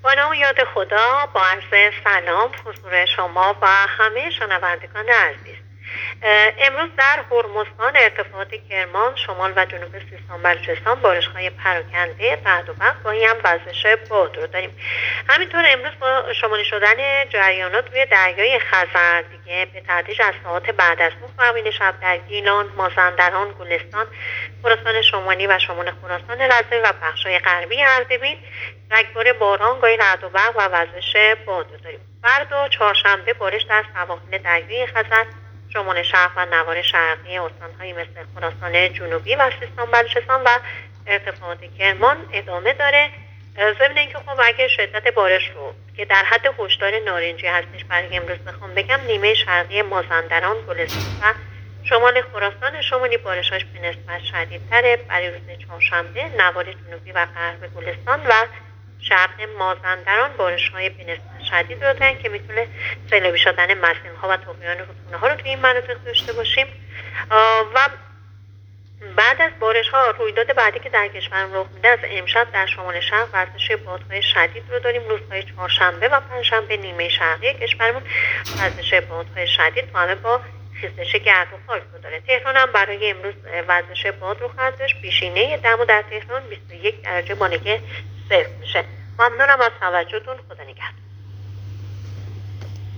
با نام و یاد خدا، با عرض سلام حضور شما و همه شنوندگان عزیز. امروز در هرمزگان ارتفاعات کرمان، شمال و جنوب سیستان بلوچستان بارش‌های پراکنده بعد و وقت با هم وزش باد رو داریم. همینطور امروز با شمالی شدن جریانات روی دریای خزر دیگه به تدریج از ساعات بعد از ظهر و شب در گیلان، مازندران، گلستان، خراسان شمالی و شمال خراسان رضوی و بخش‌های غربی اردبیل رگبار باران، گاهی رعد و برق و وزش باد رو داریم. فردا چهارشنبه بارش در سواحل دریای خزر، شمال شرق و نوار شرقی استان‌هایی مثل خراسان جنوبی و سیستان بلوچستان و ارتفاعات کرمان ادامه داره. ضمن اینکه خب اگه شدت بارش رو که در حد هشدار نارنجی هستش برای امروز بخوام بگم، نیمه شرقی مازندران، گلستان و شمال خراسان شمالی بارشاش به نسبت شدیدتره. برای روز چهارشنبه نوار جنوبی و غرب گلستان و شرق مازندران بارش‌های به نسبت شدید رو دارن که میتونه سیلابی شدن مسیرها و طغیان رودخونه‌ها رو توی این مناطق داشته باشیم. و بعد از بارش‌ها رویداد بعدی که در کشور رخ میده، از امشب در شمال شرق وزش بادهای شدید رو داریم. روزهای چهارشنبه و پنجشنبه نیمه شرقی کشورمون وزش بادهای شدید همه با خیزش گرد و خاک رو داره. تهران هم برای امروز وزش باد رو خواهد داشت. بیشینه دما در تهران 21 درجه با نگه صفر میشه. ممنونم از توجهتون. خدا نگهدار.